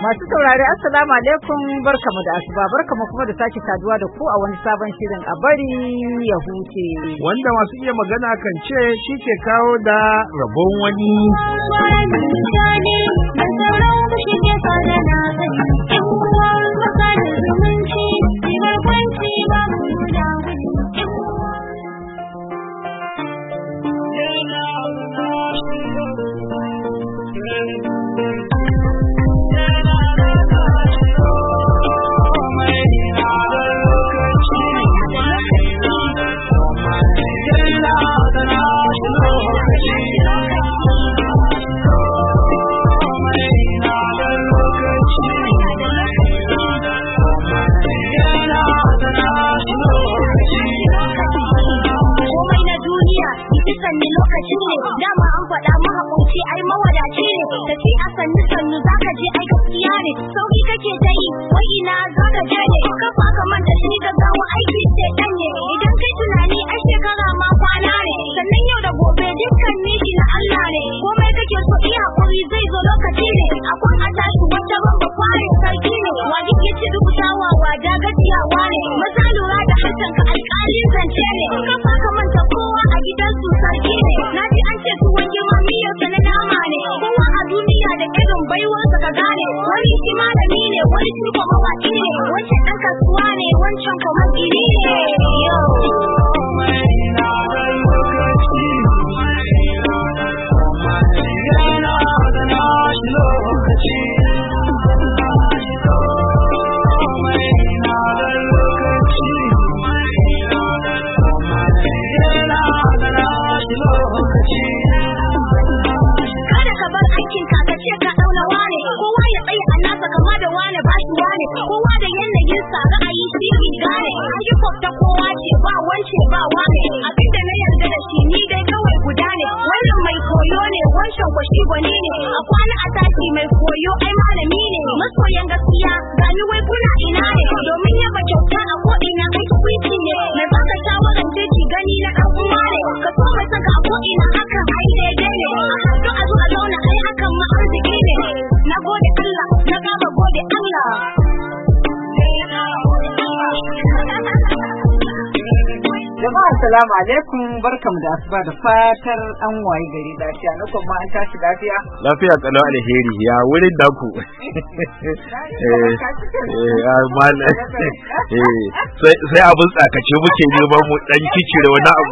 Masu saurare assalamu alaikum, barkamu da asuba, barkamu kuma da sake saduwa da ku a wani sabon shirin a bari ya huce. Wanda masu iya magana kan ce shi ke kawo da rabon wani. Assalamu alaikum, barkamu da asuba da fatar an waye gari lafiya, na kuma an tashi lafiya. Lafiya kalau alheri ya wurin da ku. Sai abun tsakace muke neman mu dan kicire wani abu.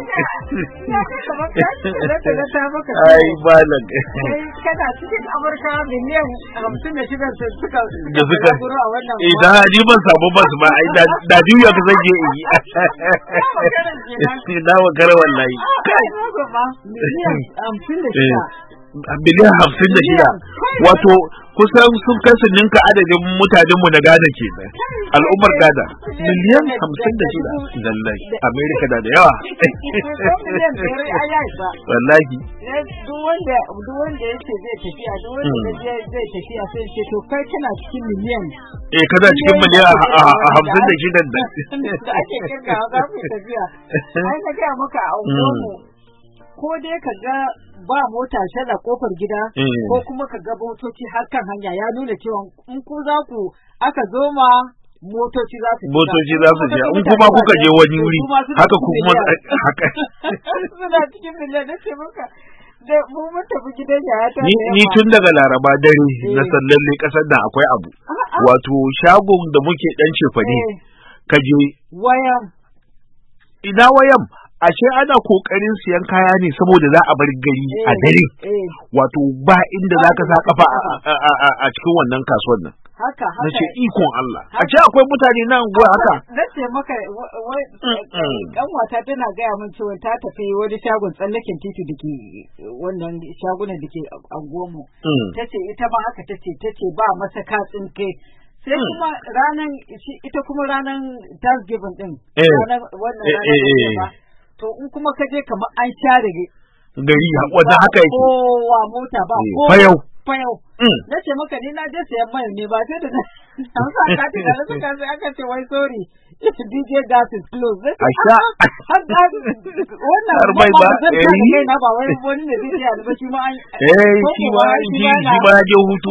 Ai malam. Kana cikin Amurka miliyan 56 suka guru a wannan. Idan ni ban samu bas ba ai da duniya ka zan je yi. Na wakar wallahi. Miliyan 56 wato kusan sun kai ninka adadin mutanen mu na Ghana ke nan. Al'ummar Ghana miliyan 56 lallai America da yawa. Wallahi. Duk wanda yake zai tafiya zai tafiya sai ce to kai kana cikin miliyan. Kana cikin miliyan 56 da. Ake kirgawa za ku tafiya. Ai na ga maka a unguwarmu ko dai ka ga ba mota shalla kofar gida ko kuma ka ga motoci har kan hanya ya nuna cewa in ku za ku aka zo ma motoci za su je in kuma kuka je wani wuri haka kuma haka suna cikin miliyan na ce maka da mu mun tafi gidan yayata ni tun daga Laraba dare na sallalle kasar da akwai abu wato shagon da muke dan cefane kaje ina wayan ashe ana kokarin siyan kaya ne saboda za a bar gari a dare wato ba inda zaka sa kafa a cikin wannan kasuwar nan haka nace ikon Allah a ce akwai mutane nan guwa haka nace maka dan wata tana gaya min cewa ta tafi wani shagon tsallaken titi dake wannan shagunan dake anguwar mu tace ita ma haka tace ba masa katsin kai sai kuma ita kuma ranan Thanksgiving din wannan ranar to in kuma ka je kamar an share gari wanda haka yake kowa mota ba fayau fayau. Na ce maka ni na je sayan mai ne ba sai da na sa kati da suka sai aka ce wai sorry DJ gas is closed. Wannan Harbai ba na ba wai wani ne DJ ba shi ma an shi ma je hutu.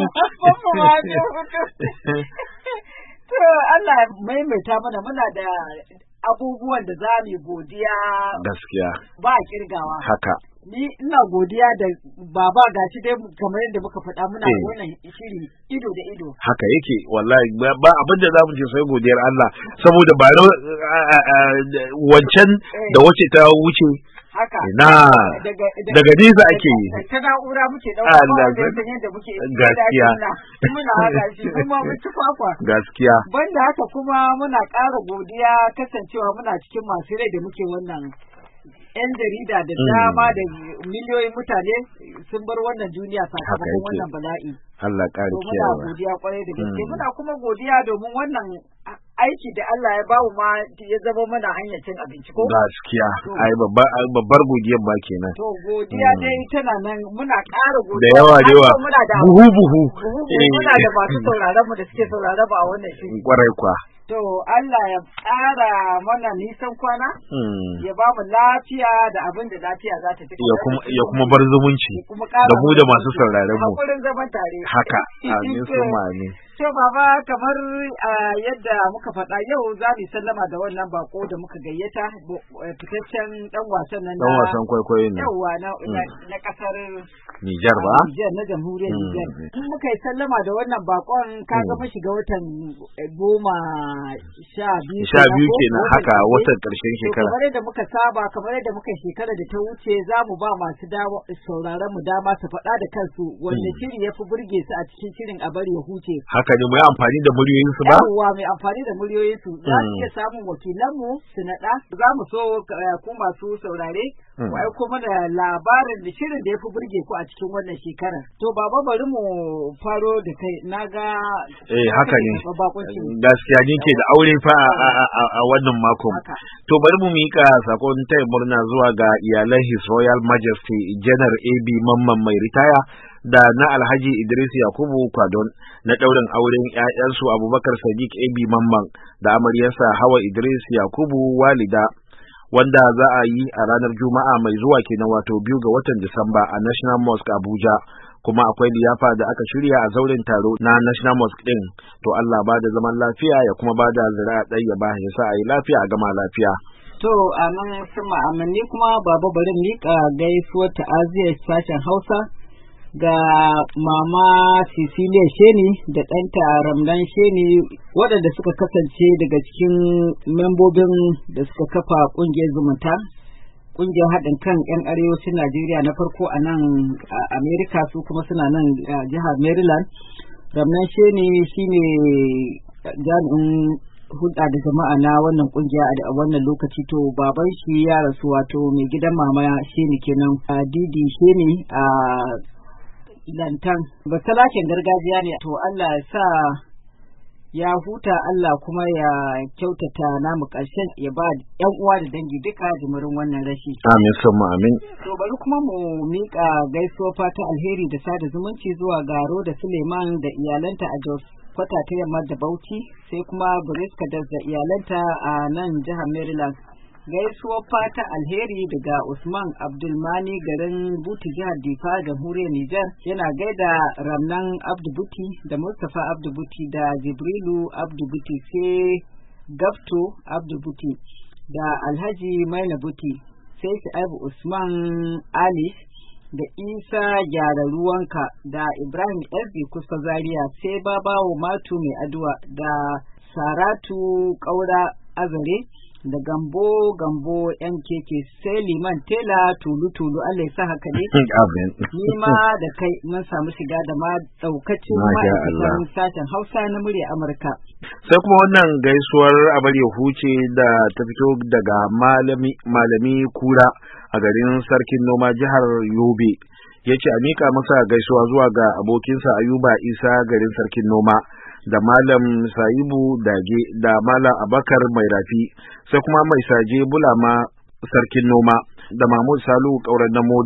To Allah maimaita mana muna da abubuwan da za mu godiya gaskiya ba kirgawa. Haka. Ni ina godiya da baba gashi dai kamar yadda muka faɗa muna wannan shiri ido da ido. Haka yake wallahi ba abin da zamu ce sai godiyar Allah saboda ba wancan da wace ta wuce haka daga nesa ake yi ta na'ura muke dauka Allah yadda muke gaskiya muna haka shi kuma mun ci kwakwa gaskiya banda haka kuma muna ƙara godiya kasancewa muna cikin masu rai da muke wannan 'yan jarida da dama da miliyoyin mutane sun bar wannan duniya sakamakon wannan bala'i. Allah ƙari kiyawa. Muna godiya kwarai da gaske. Muna kuma godiya domin wannan aiki da Allah ya bamu ma ya zama mana hanyar cin abinci ko? Gaskiya. Ai babbar godiyar ba kenan. To godiya dai tana nan muna ƙara godiya. Da yawa. Buhu. Muna da masu sauraron mu da suke sauraron mu a wannan shiri. Kwarai kwa. To Allah ya ƙara mana nisan kwana, ya ba mu lafiya da abin da lafiya za ta ci. Ya kuma bar zumunci da mu da masu sauraron mu. Hakurin zaman tare. Haka, amin sun ma'ani. To baba kamar yadda muka faɗa yau za mu sallama da wannan bako da muka gayyata fitaccen dan wasan nan dan wasan kwaikwayo ne. Yawwa na kasar Nijar ba? Nijar na jamhuriyar Nijar. In muka yi sallama da wannan bakon ka ga mu shiga watan 12 kenan haka watan ƙarshen shekara. Kamar yadda muka saba kamar yadda muka shekara da ta wuce za mu ba masu sauraron mu dama su faɗa da kansu wanda shiri ya fi burge su a cikin shirin a bari ya huce. Haka ne mu yi amfani da muryoyinsu ba? Yawwa mai amfani da muryoyinsu za su iya samun wakilanmu su naɗa za mu so ku masu saurare ku aiko mana labarin da shirin da ya fi burge ku a cikin wannan shekara. To baba bari mu faro da kai na ga haka ne gaskiya ni ke da aure fa a wannan makon. To bari mu mika sakon taya murna zuwa ga iyalan His Royal Majesty Janar AB Mamman mai ritaya da na Alhaji Idris Yakubu Kwadon na ɗaurin auren ‘ya'yansu Abubakar Sadiq AB Mamman da amaryarsa Hawa Idris Yakubu Walida wanda za a yi a ranar Juma'a mai zuwa kenan wato 2 ga watan Disamba a National Mosque Abuja. Kuma akwai liyafa da aka shirya a zauren taro na National Mosque din. To Allah ba da zaman lafiya ya kuma ba da zuri'a ɗaya ba ya sa a yi lafiya a gama lafiya. To a nan sama amanni kuma baba bari miƙa gaisuwar ta'aziyar sashen Hausa ga mama Cecilia Sheni da ɗanta Ramdan Sheni waɗanda suka kasance daga cikin membobin da suka kafa ƙungiyar zumunta ƙungiyar haɗin kan 'yan arewacin Najeriya na farko a nan Amerika su kuma suna nan jihar Maryland. Ramdan Sheni shine jami'in hulɗa da jama'a na wannan ƙungiya a wannan lokaci. To baban shi ya rasu wato mai gidan mama Sheni kenan Didi Sheni a lantan basalakin gargajiya ne. To Allah ya sa ya huta Allah kuma ya kyautata namu ƙarshen ya ba ƴan uwa da dangi duka jimirin wannan rashi. Amin summa amin. To bari kuma mu miƙa gaisuwa fata alheri da sada zumunci zuwa Garo da Suleiman da iyalanta a Jos kwata ta yamma da Bauchi sai kuma Grace Kadas da iyalanta a nan jihar Maryland. Gaisuwar fata alheri daga Usman Abdulmani garin Buti jihar Difa jamhuriyar Nijar yana gaida Ramnan Abdu Buti da Mustapha Abdu Buti da Jibrilu Abdu Buti sai Gafto Abdu Buti da Alhaji Maina Buti sai Shu'aibu Usman Ali da Isa Gyara Ruwanka da Ibrahim Erbi Kusa Zaria sai Babawo Matu Mai Aduwa da Saratu Kaura Azare da gambo yan keke sai Liman Tela tulu Allah ya sa haka ne. Ni ma da kai mun samu shiga da ma daukacin ma'aikatan sashen Hausa na murya Amurka. Sai kuma wannan gaisuwar abar ya huce da ta fito daga malami kura a garin Sarkin Noma jihar Yobe. Ya ce a mika masa gaisuwa zuwa ga abokinsa Ayuba Isa garin Sarkin Noma da Malam Saibu Dage da Malam Abakar Mai Rafi sai kuma Mai Saje Bulama Sarkin Noma da Mahmud Salu Kauran na Moda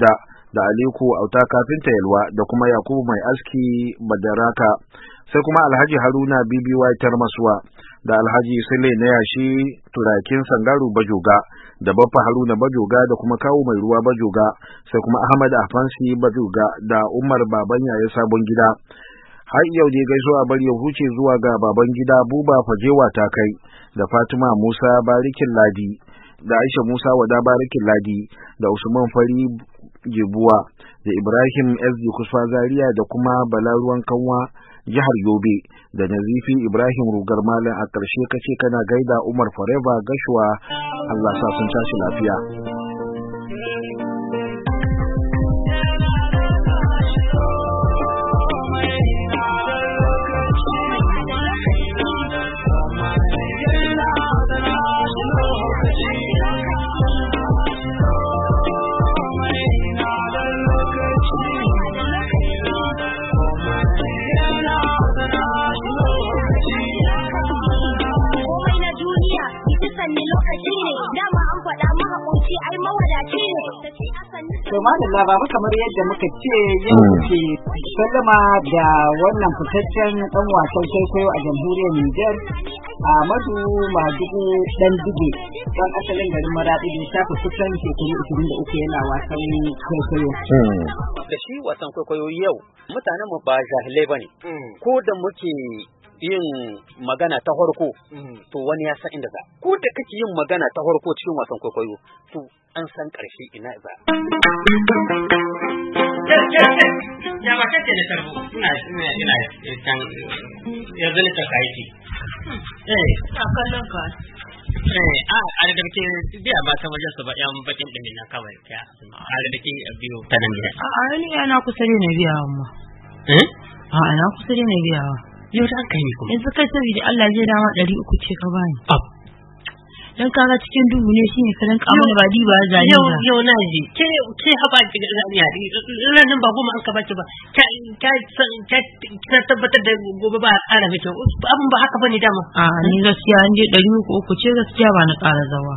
da Aliku Auta kafinta Yalwa da kuma Yakubu mai aski Badaraka, sai kuma Alhaji Haruna BBY Tarmasuwa da Alhaji Sule na yashi Turakin Sangaru Bajoga da Baffa Haruna Bajoga da kuma Kawu mai ruwa Bajoga, sai kuma Ahmad Afansi Bajoga da Umar Baban Yaya Sabon Gida. Har yau dai gaisuwa bari ya huce zuwa ga Baban Gida Buba Fajewa ta kai da Fatima Musa Barikin Ladi da Aisha Musa Wada Barikin Ladi da Usman Fari Gebuwa da Ibrahim SD Kusfa Zaria da kuma Bala Ruwan Kanwa jihar Yobe da Nazifi Ibrahim Rugar Malam. A ƙarshe kace kana gaida Umar Forever Gashuwa, Allah sa sun tashi lafiya. To madalla baba, kamar yadda muka ce yau ke sallama da wannan fitaccen dan wasan kwaikwayo a jamhuriyar Nijar, Ahmadu Madugu dan Dige, dan asalin garin Maradi da shafa kusan shekaru 23 yana wasan kwaikwayo. Da shi wasan kwaikwayo yau mutanen mu ba jahilai bane. Ko da muke yin magana ta farko to wani ya san inda za. Ko da kake yin magana ta farko cikin wasan kwaikwayo to an san karshe ina za. Ya ba kace da tarbo ina can yanzu ne ta kai ki a kallon ka a da ke biya ba ta wajen su ba yan bakin dimin na kawai ya a da ke biyo ta nan gida a ni ana kusa ne biya amma a ana kusa ne biya yau ta kai ni kuma yanzu kai saboda Allah zai dama 300 ce ka bani dan kaga cikin duhu ne shine ka ranka mana ba di ba zani yau na ji ke haba zaniya ranan ba goma an ka bace ba ka tabbatar da gobe ba a ƙara miki abin ba haka bane dama a ni gaskiya an je 300 ce gaskiya ba na ƙara zawa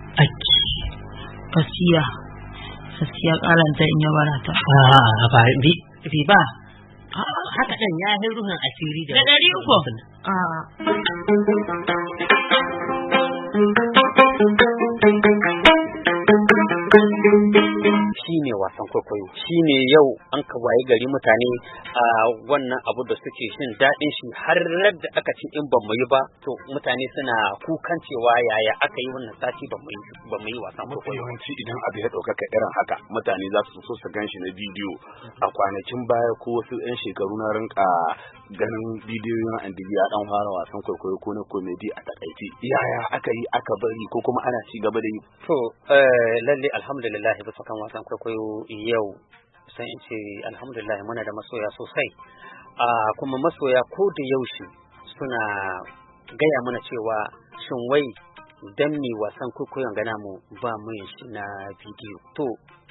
gaskiya ƙaranta in ya barata a ba bi ba haka dan ya yi ruhun asiri da 300 shine wasan kwaikwayo, shine yau an ka waye gari mutane a wannan abu da suke jin daɗin shi har da aka ci in ban yi ba to mutane suna kukan cewa yaya aka yi wannan sati ban mu yi wasan kwaikwayo. Yawanci idan abu ya ɗaukaka irin haka mutane za su so su gan shi na bidiyo. A kwanakin baya ko wasu 'yan shekaru na rinka ganin bidiyoyin Andigi ya dan fara wasan kwaikwayo ko na komedi a takaice. Yaya aka yi aka bari ko kuma ana ci gaba da yi? To lalle alhamdulillah bisa kan wasan kwaikwayo yau sai in ce alhamdulillah muna da masoya sosai, kuma masoya ko da yaushe suna gaya mana cewa shin wai dan me wasan kwaikwayon gana mu ba mu yin shi na bidiyo. To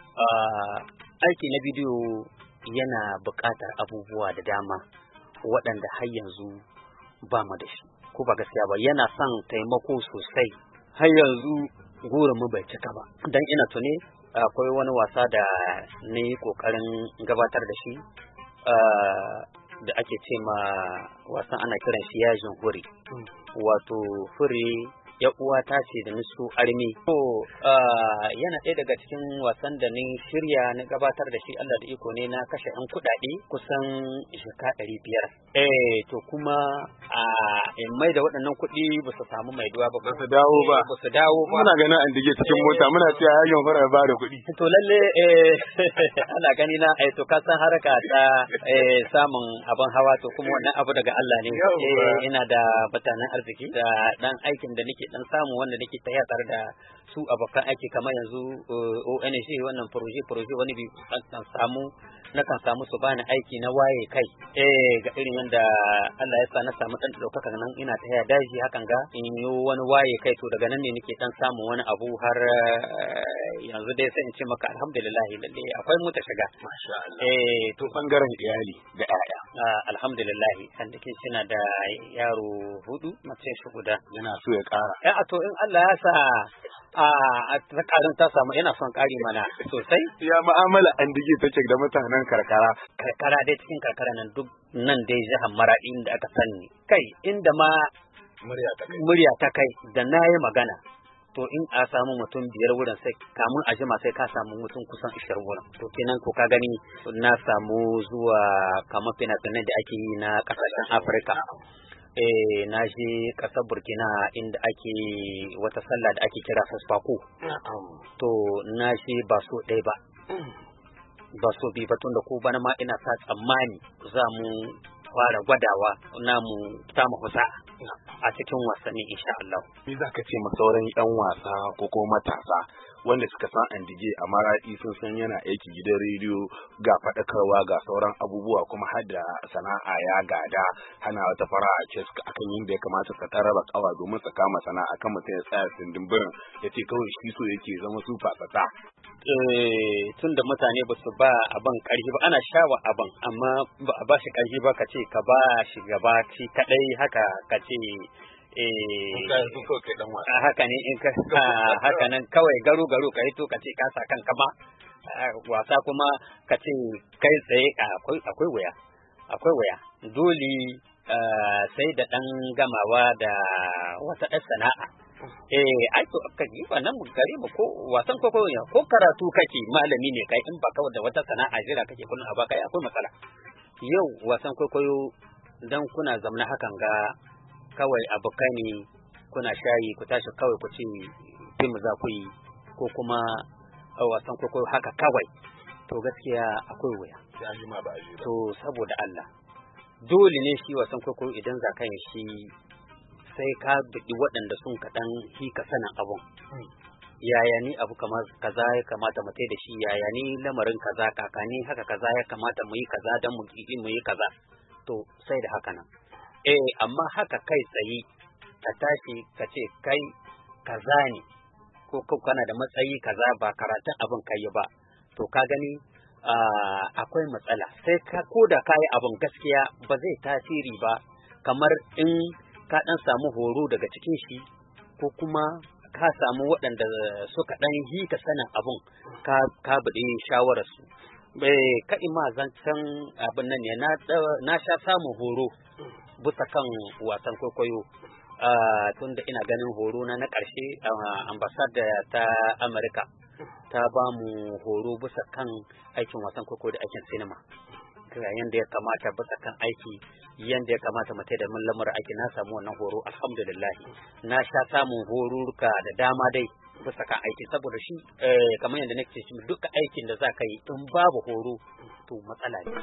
aiki na bidiyo yana buƙatar abubuwa da dama waɗanda har yanzu ba mu da shi, ko ba gaskiya ba, yana son taimako sosai. Har yanzu gurin mu bai cika ba, dan ina tune akwai wani wasa da ni kokarin gabatar da shi da ake ce ma wasan ana kiran shi yajin huri, wato fure ya uwa ta ce da nisu armi. To yana ɗaya daga cikin wasan da ni shirya na gabatar da shi, Allah da iko ne na kashe ɗan kuɗaɗe kusan jika 500. To kuma mai da waɗannan kuɗi ba su samu mai duwa ba. Ba su dawo ba. Muna ganin an dige cikin mota muna cewa yayin fara ba da kuɗi. To lalle ana gani na to ka san haraka ta samun abin hawa, to kuma wannan abu daga Allah ne. Ina da mutanen arziki da ɗan aikin da nake dan samu wanda nake tafiya tare da su abokan aiki, kamar yanzu ONG wannan proje wani bi kan samu su bani aiki na waye kai ga irin yanda Allah ya sa na samu dan daukaka nan ina tafiya daji hakan ga in yi wani waye kai, to daga nan ne nake dan samu wani abu har yanzu dai sai in ce maka alhamdulillah lalle akwai mu ta shiga, masha Allah. To bangaren iyali da ƴaƴa alhamdulillah kan dake suna da yaro 4 mace shi guda, yana so ya ƙara. To in Allah ya sa karin ta samu ina son kari mana sosai. Ya mu'amala an dige take da mutanen karkara. Karkara dai cikin karkara nan duk nan dai jihar Maradi da aka sani. Kai inda ma murya ta kai da nayi magana. To in a samu mutum 5 wurin sai kamun a jima sai ka samu mutum kusan 20 wurin. To kenan ko ka gani na samu zuwa kamar fina-finai da ake yi na kasashen Afirka. Na je kasar Burkina inda ake wata sallah da ake kira Sasfako. To na je ba so ɗaya ba. Ba so bi ba tun da ko bana ma ina sa tsammani za mu fara gwadawa namu samu husa a cikin wasanni insha Allah. Me za ka ce ma sauran 'yan wasa ko kuma matasa wanda suka san Andige a Maradi sun san yana aiki gidan rediyo ga faɗakarwa ga sauran abubuwa kuma har da sana'a ya gada hana wata fara'a ce akan yadda ya kamata ka taraba kawa domin su kama sana'a kan mutum ya tsaya sindimbirin ya ce kawai shi so yake zama su fasata. Tun da mutane ba su ba abin ƙarfi ba ana shawa abin amma ba a ba shi ƙarfi ba ka ce ka ba shi gaba shi kaɗai haka ka ce haka ne in ka haka nan kawai garu ka hito ka ce ka sa kanka ma wasa kuma ka ce kai tsaye akwai waya dole sai da ɗan gamawa da wata ɗan sana'a ai to ka yi nan gare mu ko wasan ko karatu kake malami ne kai in ba kawai da wata sana'a jira kake kullun a baka akwai matsala yau wasan kwaikwayo dan kuna zamna hakan ga kawai abokai ne kuna shayi ku tashi kawai ku ce fim za ku yi ko kuma wasan kwaikwayo haka kawai to gaskiya akwai wuya to saboda Allah dole ne shi wasan kwaikwayo idan za ka yi shi sai ka bidi waɗanda sun kaɗan hika sanin abun yaya ni abu kamar kaza ya kamata mu da shi yaya ni lamarin kaza kakani haka kaza ya kamata mu yi kaza dan mu yi kaza to sai da haka nan amma haka kai tsayi ka tashi ka ce kai kaza ne ko kana da matsayi kaza ba karatun abin kai ba to ka gani akwai matsala sai ka koda kai abin gaskiya ba zai tasiri ba kamar in ka dan samu horo daga cikin shi ko kuma ka samu waɗanda suka dan hika sanin abun ka budi shawarar su ka ima zancen abin nan ne na sha samun horo bisa kan wasan kwaikwayo tunda ina ganin horo na ƙarshe ambasada ta Amerika ta ba mu horo bisa kan aikin wasan kwaikwayo da aikin sinima yanda ya kamata bisa kan aiki yanda ya kamata mu da mun lamar aiki na samu wannan horo alhamdulillah na sha samun horuruka da dama dai bisa kan aiki saboda shi kamar yadda nake ce duka aikin da za ka yi in babu horo to matsala ne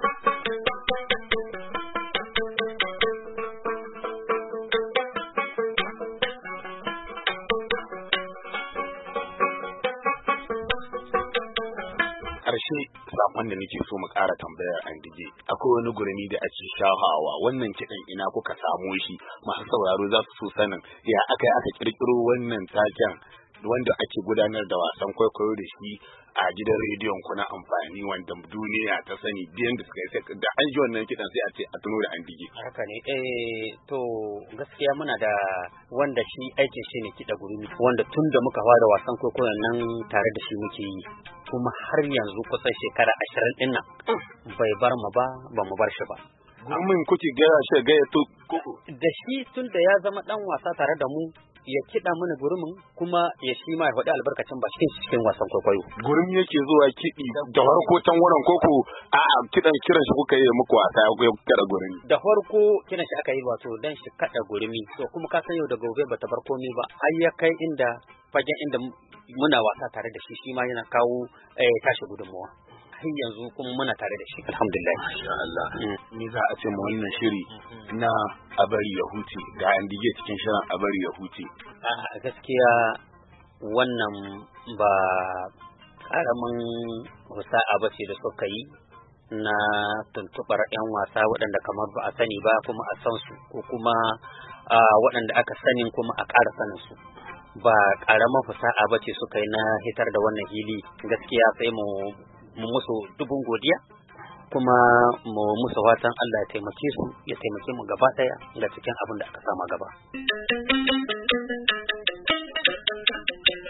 karshe sakon da nake so mu ƙara tambayar Andige akwai wani gurmi da ake shahawa wannan kiɗan ina kuka samo shi masu sauraro za su so sanin ya aka kirkiro wannan taken wanda ake gudanar da wasan kwaikwayo da shi a gidan rediyon ku na amfani wanda duniya ta sani biyan da suka yi da an ji wannan kiɗan sai a ce a tuno da Andige. Haka ne to gaskiya muna da wanda shi aikin shi ne kiɗa gurmi wanda tun da muka fara wasan kwaikwayon nan tare da shi muke yi kuma har yanzu kusan shekara 20 din nan bai bar mu ba mu bar shi ba. Gurmin kuke gaya shi gaya to da shi tun da ya zama dan wasa tare da mu ya kiɗa mana gurumin kuma ya shi ma ya faɗi albarkacin ba cikin wasan kwaikwayo. Gurum yake zuwa kiɗi da farko can wurin koko a kiɗan kiran shi kuka yi muku wasa ya kada gurumi. Da farko kiran shi aka yi wato dan shi kada gurumi to kuma ka san yau da gobe bata bar komai ba har ya kai inda fagen inda muna wasa tare da shi ma yana kawo tashi gudunmawa. Har yanzu kuma muna tare da shi alhamdulillah. Masha Allah. Ni za a ce mu wannan shiri na a bari ya huce ga Andige cikin shirin a bari ya huce. A gaskiya wannan ba karamin wasa'a ba ce da suka yi na tuntubar 'yan wasa waɗanda kamar ba a sani ba kuma a san su ko kuma waɗanda aka sanin kuma a ƙara sanin su. Ba ƙaramin fasaha ba ce suka yi na hitar da wannan hili gaskiya sai mu musu dubun godiya kuma mu musu fatan Allah ya taimake su ya taimake mu gaba daya ga cikin abin da aka sama gaba.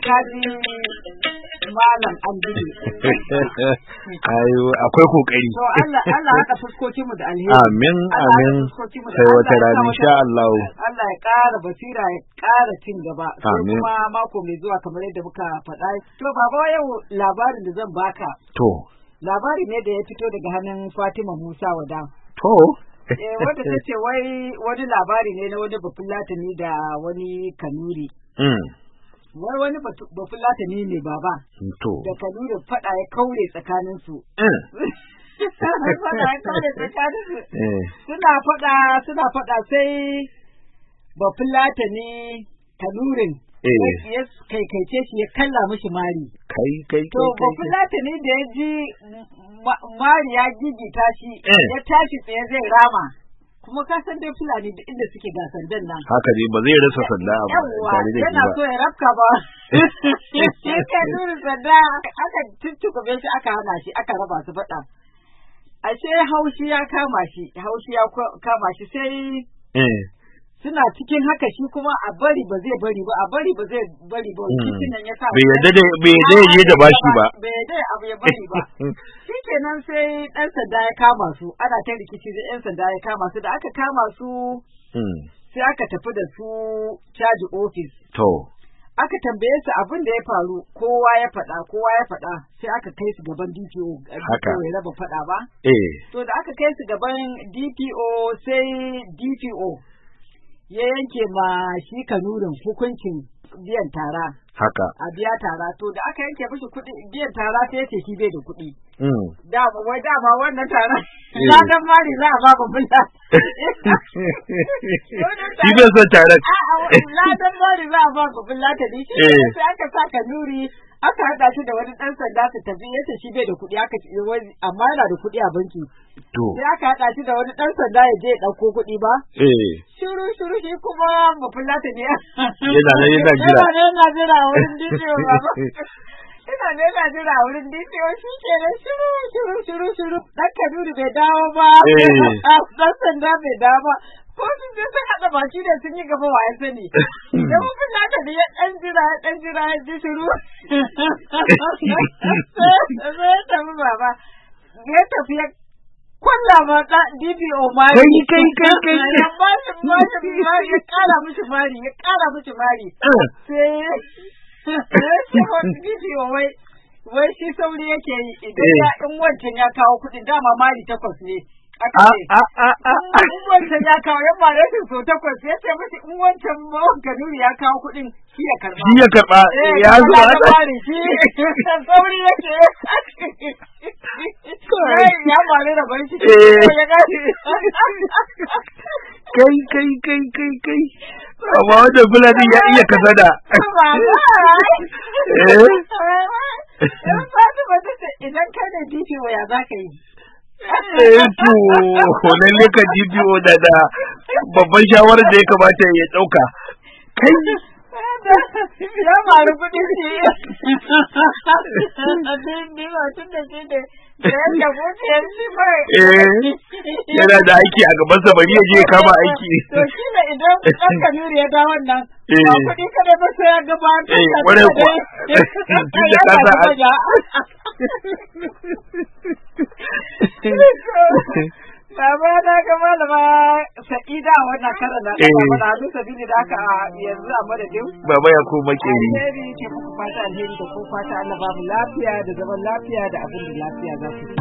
kaji malam an dige. Ayo akwai kokari. To Allah haka fuskokin mu da alheri. Amin amin. Sai wata rana insha Allah. Allah ya ƙara basira ya ƙara cin gaba. Amin. Kuma mako mai zuwa kamar yadda muka faɗa. To baba yau labarin da zan baka. To. Labari ne da ya fito daga hannun Fatima Musa Wada. To. Wanda ta ce wai wani labari ne na wani bafulatani da wani kanuri. Wai wani bafulatani ne baba. Da kanuri faɗa ya kaure tsakaninsu. Faɗa ya kaure tsakaninsu. Suna faɗa sai bafulatani kanurin. Ya kaikaice shi ya kalla mishi mari. Kai. To bafulatani da ya ji mari ya gigita shi ya tashi tsaye zai rama. Kuma ka san dai Fulani da inda suke ga sandan nan. Haka ne ba zai rasa sanda a tare da yana so ya rafka ba. Ka nuna sanda aka tuttuɓe shi aka hana shi aka raba su faɗa. Ashe haushi ya kama shi sai suna cikin haka shi kuma a bari ba zai bari ba cikin nan ya sa bai yadda yi da bashi ba bai yadda abu ya bari ba shikenan sai ɗan sanda ya kama su ana ta rikici da ɗan sanda ya kama su da aka kama su sai aka tafi da su caji office to aka tambaye su abin da ya faru kowa ya faɗa sai aka kai su gaban DPO haka ya raba faɗa ba to da aka kai su gaban DPO sai DPO ya yanke ma shi kanurin hukuncin biyan tara. Haka. A biya tara to da aka yanke mishi kuɗi biyan tara sai ya ce shi bai da kuɗi. Dama wannan tara. Ladan mari za a ba babban ta. Shi bai son taron. Ladan mari za a ba babban latani. Sai aka sa kanuri aka haɗa shi da wani ɗan sanda su tafi yace shi bai da kuɗi amma yana da kuɗi a banki. Sai aka haɗa shi da wani ɗan sanda ya je ya ɗauko kuɗi ba. Shiru shi kuma mafulata ne. Yana jira a wurin DPO baba. Yana jira a wurin DPO shi ke nan shiru. Ɗan Kaduna bai dawo ba. Ɗan sanda bai dawo ba. Ko sun je sun haɗa baki da sun yi gaba wa ya sani. Da mafulata ne ya ɗan jira ya ji shiru. Sai ya tafi baba. Ya tafi ya kwalla ma DPO ma kai ya kara mishi mari sai DPO wai shi sauri yake yi idan in wancan ya kawo kuɗi dama mari 8 ne in wancan ya kawo yan mare shi so 8 ya ce mishi in wancan Kanuri ya kawo kuɗin shi ya karɓa ya zo da mari shi sauri yake ya mare da ban shi ya gashi kai amma wanda Fulani ya iya kasada idan ka ne DPO ya za ka yi to lalle ka DPO da babban shawarar da ya kamata ya ɗauka kai ya maru kuɗi ce ni ba tun da shi da yadda mutiyar shi mai yana da aiki a gabansa bari ya je ya kama aiki to shi ne idan ɗan Kanuri ya dawo nan ba kuɗi kada ba sai ya gabata ƙwarai kuwa tun da kasa Baba na ga malama Sa'ida wannan karan da ba da hadu sabili da aka yanzu a madadin Baba ya ko makeri alheri ke ku fata alheri da ku fata Allah ba mu lafiya da zaman lafiya da abin da lafiya za su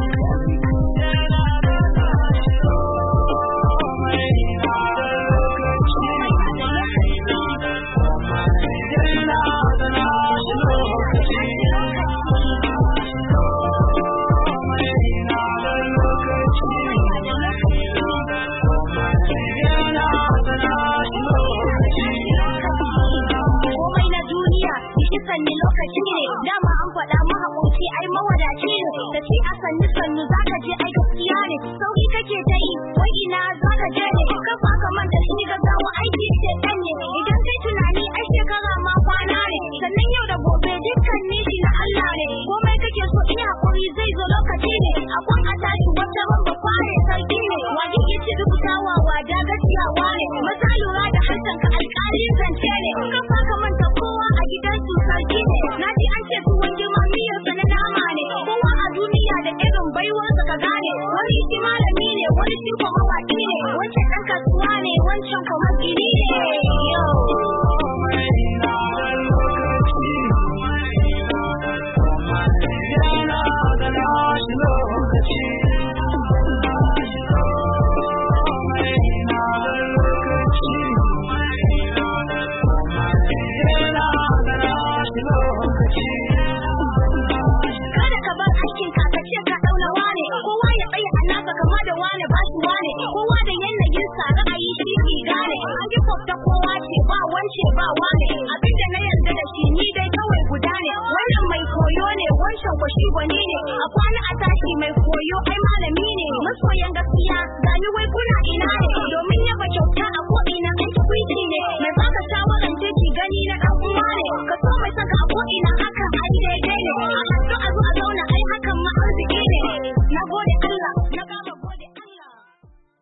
sanni lokaci ne dama an faɗa mahaƙoci ai mawadaci ne da shi a sannu za ka je ai gaskiya ne sauki kake ta yi wai ina za ka je ne ka fa ka manta shi gaggawa aiki ce ɗan ne idan kai tunani ai shekara ma kwana ne sannan yau da gobe dukkan nishi na Allah ne komai kake so in haƙuri zai zo lokaci ne akwan a tashi wata babba kware sarki ne wani ke ci rubutawa wa da gaskiya wane masa lura da harshen ka alƙali zance ne